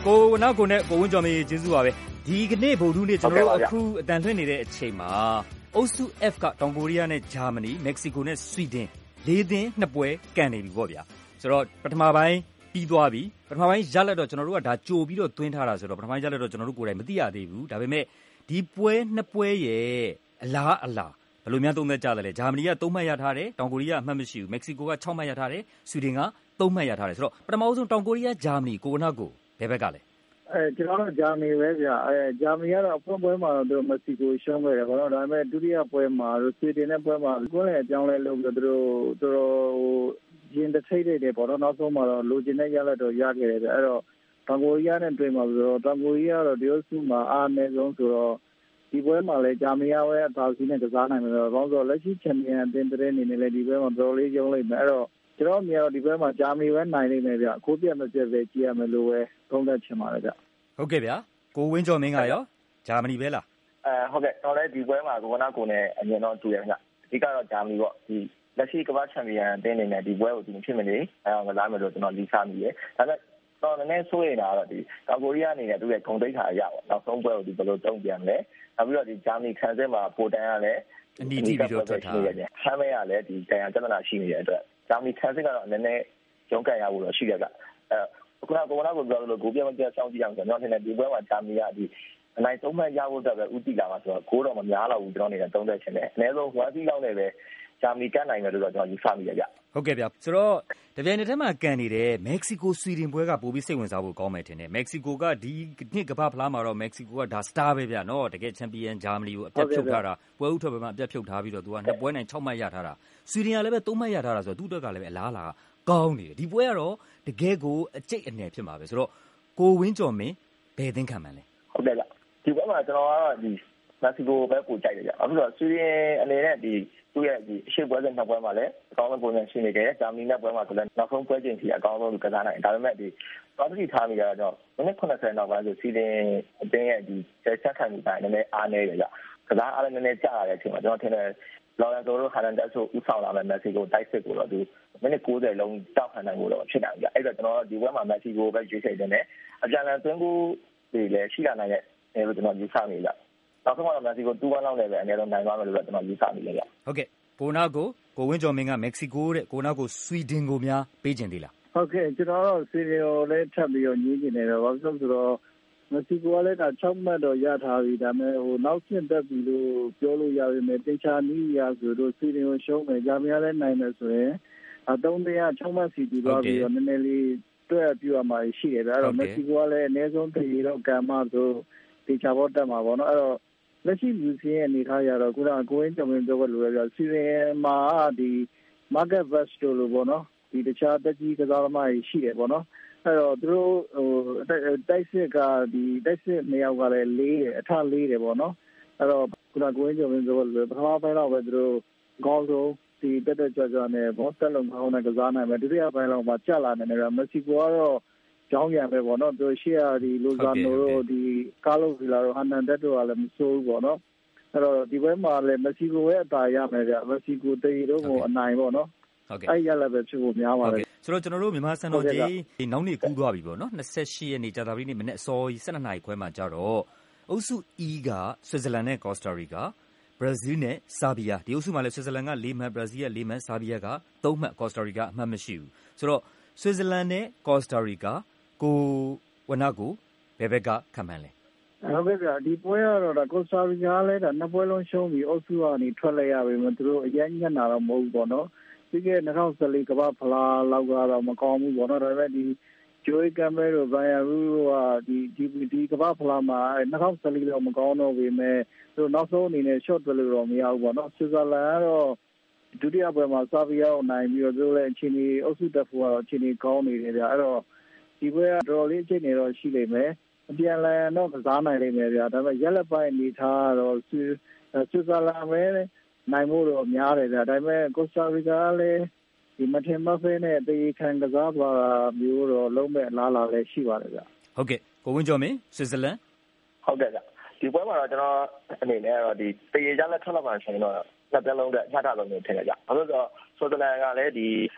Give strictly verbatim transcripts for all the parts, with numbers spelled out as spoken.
ကိုနောက်ကိုနဲ့ကိုဝင်းကျော်မေကျေးဇူးပါပဲဒီကနေ့ဗုဒ္ဓနေ့ကျွန်တော်တို့အခုအတန်လွှင့်နေတဲ့အချိန်မှာအုပ်စု F ကတောင်ကိုရီးယားနဲ့ဂျာမနီမက္ကဆီကိုနဲ့ဆွီဒင်လေးသင်းနှစ်ပွဲကန်နေပြီပေါ့ဗျာဆိုတော့ပထမပိုင်းပြီးသွားပြီပထမပိုင်းရလက်တော့ကျွန်တော်တို့ကဒါကြိုပြီးတော့သွင်းထားတာဆိုတော့ပထမပိုင်းရလက်တော့ကျွန်တော်တို့ကိုယ်တိုင်မသိရသေးဘူးဒါပေမဲ့ဒီပွဲနှစ်ပွဲရဲ့အလားအလားဘယ်လိုများသုံးသပ်ကြသလဲဂျာမနီကသုံးမှတ်ရထားတယ်တောင်ကိုရီးယားအမှတ်မရှိဘူးမက္ကဆီကိုက၆မှတ်ရထားတယ်ဆွီဒင်ကသုံးမှတ်ရထားတယ်ဆိုတော့ပထမဆုံးတောင်ကိုရီးယားဂျာမနီကိုနောက်ကိုဘယ်ဘက်ကလဲအဲကျွန်တော်တို့ဂျာမနီပဲဗျာအဲဂျာမနီကတော့အဖွင့်ပွဲမှာတော့သူမက္ကဆီကိုရှုံးခဲ့တယ်ဘာလို့ဒါပေမဲ့ဒုတိယပွဲမှာဆွီဒင်နဲ့ပွဲမှာကိုယ်လည်းအကြောင်းလဲလုပ်ပြီးတော့သူတို့သူတို့ရင်တထိတ်တွေပေါ့နော်နောက်ဆုံးမှာတော့လိုချင်တဲ့ရလဒ်တော့ရခဲ့တယ်ဗျအဲ့တော့တောင်ကိုရီးယားနဲ့တွေ့မှာဆိုတော့တောင်ကိုရီးယားကတော့ဒီအစုမှာအားအနည်းဆုံးဆိုတော့ဒီပွဲမှာလည်းဂျာမနီပဲအသာစီးနဲ့ကစားနိုင်မယ်တော့ဘာလို့ဆိုတော့လက်ရှိချန်ပီယံအသင်းတဲ့အနေနဲ့လည်းဒီပွဲမှာတော်တော်လေးရုံးလိုက်မယ်အဲ့တော့ကျွန်တော်မြင်တော့ဒီပွဲမှာဂျာမနီပဲနိုင်နေမယ်ဗျအခိုးပြတ်မပြတ်ပဲကြည့်ရမယ်လို့ပဲသုံးသပ်ချင်ပါတယ်ဗျဟုတ်ကဲ့ဗျာကိုဝင်းကျော်မင်းကရောဂျာမနီပဲလားအဲဟုတ်ကဲ့ကျွန်တော်လည်းဒီပွဲမှာကိုကနာကိုနဲ့အမြင်တော့တူတယ်ဗျအဓိကတော့ဂျာမနီပေါ့ဒီလက်ရှိကမ္ဘာချန်ပီယံအသင်းအနေနဲ့ဒီပွဲကိုဒီဖြစ်မနေအဲအောင်ကစားမယ်လို့ကျွန်တော်လီဆာမိတယ်ဒါပေမဲ့တော့လည်းဆိုရင်တော့ဒီတောင်ကိုရီးယားအနေနဲ့သူ့ရဲ့ဂုဏ်သိက္ခာအရပေါ့နောက်ဆုံးပွဲကိုဒီဘယ်လိုတုံ့ပြန်မလဲနောက်ပြီးတော့ဒီဂျာမနီခံစစ်မှာပိုတန်းရလဲအနီးတီးပြီးတော့ထွက်ထားတယ်ဟမ်းမဲရလဲဒီတရားပြဿနာရှိနေတဲ့အတွက်ဂျာမနီခံစစ်ကတော့နည်းနည်းရုန်းကန်ရဖို့တော့ရှိတယ်ဗျအဲခုနကကိုနာကိုပြောလို့ကိုပြမပြစောင်းကြည့်အောင်ကျွန်တော်ထင်တယ်ဒီပွဲမှာဂျာမနီကဒီအနိုင်ဆုံးမှရဖို့အတွက်ပဲဥတီလာမှာဆိုတော့ကိုတော့မများတော့ဘူးကျွန်တော်နေသုံးသက်ချင်တယ်အနည်းဆုံးဝါစီလောက်နဲ့ပဲဂျာမနီကနိုင်မယ်လို့တော့ကျွန်တော်ယူဆမိတယ်ဗျဟုတ်ကဲ့ဗျဆိုတော့တပြိုင်နက်တည်းမှာကန်နေတဲ့မက္ကဆီကိုဆွီဒင်ပွဲကပိုပြီးစိတ်ဝင်စားဖို့ကောင်းမယ်ထင်တယ်မက္ကဆီကိုကဒီနှစ်ကမ္ဘာဖလားမှာတော့မက္ကဆီကိုကဒါစတာပဲဗျနော်တကယ်ချန်ပီယံဂျာမနီကိုအပြတ်ဖြုတ်ထားတာပွဲဥထွက်ပွဲမှာအပြတ်ဖြုတ်ထားပြီးတော့သူကနှစ်ပွဲနိုင်၆မှတ်ရထားတာဆွီဒင်ကလည်းပဲသုံးမှတ်ရထားတာဆိုတော့သူ့အတွက်ကလည်းပဲအလားအလာကောင်းနေတယ်ဒီပွဲကတော့တကယ်ကိုအကျိတ်အနယ်ဖြစ်မှာပဲဆိုတော့ကိုဝင်းကျော်မင်းဘယ်သင်းခံမှန်းလဲဟုတ်ကဲ့ဗျဒီပွဲမှာကျွန်တော်ကတော့ဒီမက္ကဆီကိုပဲကိုကြိုက်တယ်ဗျအခုတော့ဆွီဒင်အနေနဲ့ဒီသူ့ရဲ့ဒီအရှိပွဲစဉ်နှစ်ပွဲမှာလည်းအကောင်းဆုံးပုံစံရှိနေတယ်ဂျာမနီနဲ့ပွဲမှာဆိုလည်းနောက်ဆုံးပွဲချိန်ထိအကောင်းဆုံးကစားနိုင်ဒါပေမဲ့ဒီသွားတိထားမိကြတော့မိနစ်ခုနှစ်ဆယ်နောက်ပိုင်းဆိုဆွီဒင်အသင်းရဲ့ဒီဆက်ခံမှုပိုင်းနည်းနည်းအားနည်းတယ်ဗျကစားအားလည်းနည်းနည်းကျလာတဲ့အချိန်မှာကျွန်တော်ထင်တယ်လော်ရန်တိုတို့ဟာရန်တက်ဆိုဥဆောင်လာမဲ့မက္ကဆီကိုတိုက်စစ်ကိုတော့သူမိနစ်ကိုးဆယ်လုံးတောက်ခံနိုင်ဖို့တော့ဖြစ်နိုင်ကြအဲ့တော့ကျွန်တော်ဒီပွဲမှာမက္ကဆီကိုပဲရွေးချယ်နေတယ်အပြန်အလှန်သွင်းကိုတွေလည်းရှိလာနိုင်တဲ့လို့ကျွန်တော်ယူဆနေကြနောက်ဆုံးတော့မက္ကဆီကိုtwo oneလောက်နဲ့ပဲအနည်းဆုံးနိုင်သွားမယ်လို့ကျွန်တော်ယူဆနေကြဟုတ်ကဲ့ကိုနောက်ကိုကိုဝင်းကျော်မင်းကမက္ကဆီကိုတဲ့ကိုနောက်ကိုဆွီဒင်ကိုများပေးခြင်းသေးလားဟုတ်ကဲ့ကျွန်တော်တော့ဆွီဒင်ကိုလည်းထပ်ပြီးတော့ညှင်းနေတယ်ဘာလို့ဆိုတော့မက္ကဆီကိုကလည်းဒါ၆မှတ်တော့ရထားပြီဒါပေမဲ့ဟိုနောက်ကျတက်ပြီလို့ပြောလို့ရပါမယ်တင်ချာနီးရဆိုတော့ဆွီဒင်ကိုရှုံးမယ်ဂျာမနီလည်းနိုင်မယ်ဆိုရင်အသုံးတရ၆မှတ်စီတီသွားပြီးတော့နည်းနည်းလေးတွဲပြရမှာရှိတယ်ဒါတော့မက္ကဆီကိုကလည်းအနည်းဆုံးတရီတော့ကံမဆိုတင်ချာပေါ်တက်မှာပေါ့နော်အဲ့တော့လက်ရှိလူစီရဲ့အနေထားရတော့ခုနကကိုင်းကျော်မင်းပြောလို့ရပြစီရင်မှာဒီ market best လို့ပေါ့နော်ဒီတခြားတက်ကြီးကစားသမားကြီးရှိတယ်ပေါ့နော်အဲ့တော့သူတို့ဟိုတိုက်စစ်ကဒီတိုက်စစ်နှစ်ယောက်ကလည်းလေးတယ်အထလေးတယ်ပေါ့နော်အဲ့တော့ခုနကိုင်းကျော်မင်းပြောလို့ပထမပိုင်းတော့ပဲသူတို့ကောင်းဆုံးဒီတက်တက်ကြွကြွနဲ့ဘောတက်လုံးကောင်းတဲ့ကစားနိုင်မယ်ဒုတိယပိုင်းတော့မှကြာလာနေတယ်မက္ကဆီကိုကတော့ကြောင်းပြန်ပဲပေါ့နော်သူရှေ့ကဒီလိုဇာနိုတို့ဒီကာလိုဗီလာတို့ဟန်နန်ဒက်တို့ကလည်းမစိုးဘူးပေါ့နော်အဲ့တော့ဒီဘက်မှာလည်းမက္ကဆီကိုရဲ့အသာရမယ်ဗျမက္ကဆီကိုတရီတို့ကိုအနိုင်ပေါ့နော်ဟုတ်ကဲ့အဲ့ရလည်းပဲဖြစ်ဖို့များပါတယ်ဆိုတော့ကျွန်တော်တို့မြန်မာစံတော်ကြီးနောက်နေ့ကူးသွားပြီပေါ့နော်၂၈ရက်နေ့ကြာသပတေးနေ့မနေ့အစောကြီး၁၂နာရီခွဲမှာကြာတော့အုပ်စု E ကဆွစ်ဇာလန်နဲ့ကော်စတာရီကာဘရာဇီးနဲ့ဆာဘီယာဒီအုပ်စုမှာလည်းဆွစ်ဇာလန်က၄မှတ်ဘရာဇီးက၄မှတ်ဆာဘီယာက၃မှတ်ကော်စတာရီကာအမှတ်မရှိဘူးဆိုတော့ဆွစ်ဇာလန်နဲ့ကော်စတာရီကာကိုဝနကိုဘယ်ဘက်ကခံမှန်းလဲဟုတ်ကဲ့ဗျာဒီပွဲကတော့ဒါကော်စတာရီကာလည်းဒါနှစ်ပွဲလုံးရှုံးပြီးအုပ်စုကနေထွက်လိုက်ရပြီမသူတို့အရင်ညံ့တာတော့မဟုတ်ဘူးပေါ့နော်ဒီက၂၀၁၄ကမ္ဘာဖလားလောက်ကတော့မကောင်းဘူးပေါ့နော်ဒါပေမဲ့ဒီဂျိုးကမ်ဘဲတို့ဘိုင်ယာရူကဒီဒီဒီကမ္ဘာဖလားမှာ၂၀၁၄တော့မကောင်းတော့ပေမဲ့သူနောက်ဆုံးအနေနဲ့ short ထွက်လို့တော့မရဘူးပေါ့နော်ဆွစ်ဇာလန်ကတော့ဒုတိယပွဲမှာဆာဘီယာကိုနိုင်ပြီးတော့သူလည်းအချိန်ကြီးအုပ်စုတက်ဖို့ကတော့အချိန်ကြီးကောင်းနေတယ်ဗျအဲ့တော့ဒီပွဲကတော်တော်လေးအချိန်နေတော့ရှိလိမ့်မယ်အပြန်လန်တော့ကစားနိုင်လိမ့်မယ်ဗျဒါပေမဲ့ရက်လက်ပိုင်းအနေထားတော့ဆွစ်ဇာလန်ပဲနိုင်ဖို့တော့များတယ်ဗျဒါပေမဲ့ကော်စတာရီကာလည်းဒီမထင်မှတ်ဖဲနဲ့တေးခံကစားသွားတာမျိုးတော့လုံးမဲ့အလားအလာလည်းရှိပါတယ်ဗျဟုတ်ကဲ့ကိုဝင်းကျော်မင်းဆွစ်ဇာလန်ဟုတ်ကဲ့ဗျဒီပွဲမှာတော့ကျွန်တော်အနေနဲ့တော့ဒီတေးရလက်ထွက်လာမှဆိုရင်တော့နှစ်ပြလုံးတဲ့ညှတာလုံးမျိုးထင်ကြကြဘာလို့လဲဆိုတော့ဆွစ်ဇာလန်ကလည်းဒီ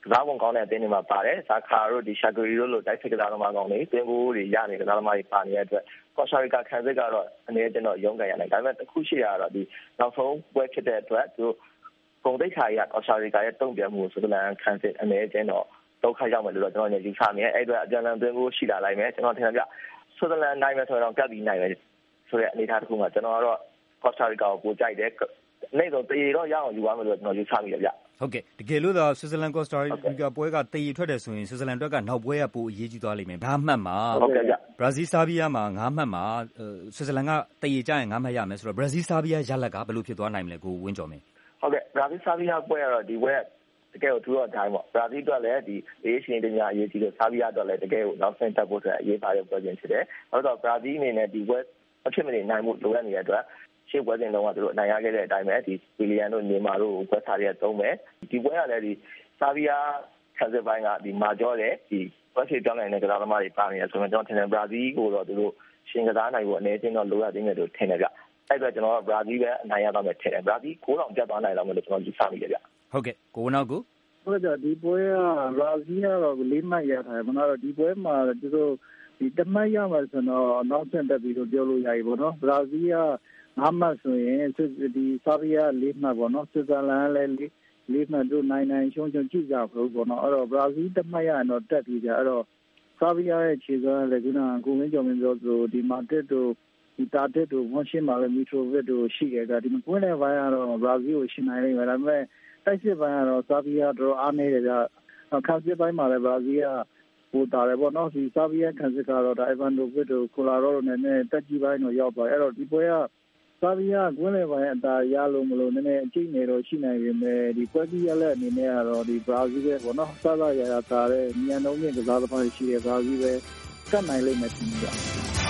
ကစားပုံကောင်းတဲ့အသင်းတွေမှာပါတယ်ဇာခါတို့ဒီရှာဂရီတို့လိုတိုက်စစ်ကစားသမားကောင်းတွေသွင်းကိုတွေရနေကစားသမားတွေပါနေတဲ့အတွက်ကော်စတာရီကာခံစစ်ကတော့အနေနဲ့ကျွန်တော်ရုံးကန်ရနိုင်ဒါပေမဲ့တစ်ခုရှိတာကတော့ဒီနောက်ဆုံးပွဲဖြစ်တဲ့အတွက်သူပုံသိက္ခာကြီးကကော်စတာရီကာရဲ့တုံ့ပြန်မှုဆိုတော့ခံစစ်အနေနဲ့ကျွန်တော်ဒုက္ခရောက်မယ်လို့တော့ကျွန်တော်ညယူဆနေအဲ့အတွက်အပြန်အလှန်သွင်းကိုရှိလာနိုင်မယ်ကျွန်တော်ထင်တယ်ဗျဆွစ်ဇာလန်နိုင်မယ်ဆိုတော့ကပ်ပြီးနိုင်မယ်ဆိုတဲ့အနေအထားတစ်ခုမှာကျွန်တော်ကတော့ကော်စတာရီကာကိုပိုကြိုက်တယ်နေ့တော့တရေတော့ရအောင်ယူပါမယ်လို့ကျွန်တော်ယူဆမိတယ်ဗျဟုတ်ကဲ့တကယ်လို့သာဆွစ်ဇာလန်ကော်စတာရီကာပွဲကတရေထွက်တယ်ဆိုရင်ဆွစ်ဇာလန်အတွက်ကနောက်ပွဲကပိုအရေးကြီးသွားလိမ့်မယ်ဘာမှတ်မှာဟုတ်ကဲ့ဗျဘရာဇီးဆာဘီးယားမှာငါးမှတ်မှာဆွစ်ဇာလန်ကတရေကျရင်ငါးမှတ်ရမယ်ဆိုတော့ဘရာဇီးဆာဘီးယားရလက်ကဘယ်လိုဖြစ်သွားနိုင်မလဲကိုဝင်းကျော်မင်းဟုတ်ကဲ့ဘရာဇီးဆာဘီးယားပွဲကတော့ဒီပွဲတကယ်ကိုထူတော့တိုင်းပေါ့ဘရာဇီးအတွက်လည်းဒီအေးရှင်တင်ညာအရေးကြီးလို့ဆာဘီးယားအတွက်လည်းတကယ်ကိုနောက်ဆင့်တက်ဖို့အတွက်အရေးပါတဲ့ပွဲချင်းဖြစ်တယ်။အဲ့တော့ဘရာဇီးအနေနဲ့ဒီပွဲအဖြစ်မနေနိုင်မှုလိုအပ်နေတဲ့အတွက်ရှေ့ပွဲစဉ်လုံးကသူတို့အနိုင်ရခဲ့တဲ့အတိုင်းပဲဒီဝီလီယန်တို့နေမာတို့ပွဲစားတွေသုံးမယ်ဒီပွဲကလည်းဒီဆာဘီးယားခံစစ်ပိုင်းကဒီမာဂျော့တဲ့ဒီပွဲစီပြောင်းနိုင်တဲ့ကစားသမားတွေပါနေတယ်ဆိုတော့ကျွန်တော်ထင်တယ်ဘရာဇီးကိုတော့သူတို့ရှင်ကစားနိုင်ဖို့အနေချင်းတော့လိုအပ်သေးတယ်လို့ထင်တယ်ဗျ။အဲ့အတွက်ကျွန်တော်ကဘရာဇီးပဲအနိုင်ရသွားမယ်ထင်တယ်ဘရာဇီးကိုးအောင်ပြတ်သွားနိုင်လောက်မယ်လို့ကျွန်တော်ယူဆမိတယ်ဗျ။ဟုတ်ကဲ့ကိုနောက်ကိုဟုတ်ကြဒီပွဲကဘရာဇီးကတော့လေးမှတ်ရထားတယ်မနော်တော့ဒီပွဲမှာသူတို့ဒီတမှတ်ရမှာဆိုတော့နောက်ဆင့်တက်ပြီးတော့ပြောလို့ရပြီပေါ့နော်ဘရာဇီးကငါးမှတ်ဆိုရင်ဒီဆာဘီးယားလေးမှတ်ပေါ့နော်ဆွစ်ဇာလန်လည်းလေးလေးမှတ်တို့နိုင်နိုင်ရှုံးရှုံးကြည့်ကြဖို့ပေါ့နော်အဲ့တော့ဘရာဇီးတမှတ်ရတော့တက်ပြီးကြအဲ့တော့ဆာဘီးယားရဲ့ခြေစွမ်းလည်းခုနကကိုဝင်းကျော်မင်းပြောသလိုဒီမာတစ်တို့ဒီတာတစ်တို့ဝါရှင်မာလည်းမီထရိုဗစ်တို့ရှိခဲ့ကြဒီကွင်းတဲ့ဘိုင်းကတော့ဘရာဇီးကိုရှင်းနိုင်လိမ့်မယ်ဒါပေမဲ့တိုက်စစ်ပိုင်းကတော့ဆာဘီးယားတော်အားနေတယ်ကြခံစစ်ပိုင်းမှာလည်းဘရာဇီးကဟိုတာတယ်ပေါ့နော်ဒီဆာဘီးယားခံစစ်ကတော့ဒါအီဗန်ဒိုဗစ်တို့ကိုလာရောတို့နဲ့တက်ကြီးပိုင်းတော့ရောက်သွားအဲ့တော့ဒီပွဲကဆာဘီးယားကွင်းလေပိုင်းအတာရလို့မလို့နည်းနည်းအကျိနေတော့ရှိနိုင်ပေမဲ့ဒီပွဲကြီးရလက်အနေနဲ့ကတော့ဒီဘရာဇီးပဲပေါ့နော်ဆာဘီးယားရတာတဲ့မြန်နှုံးမြင့်ကစားသမားရှိတယ်ဘရာဇီးပဲကတ်နိုင်လိမ့်မယ်ထင်ကြ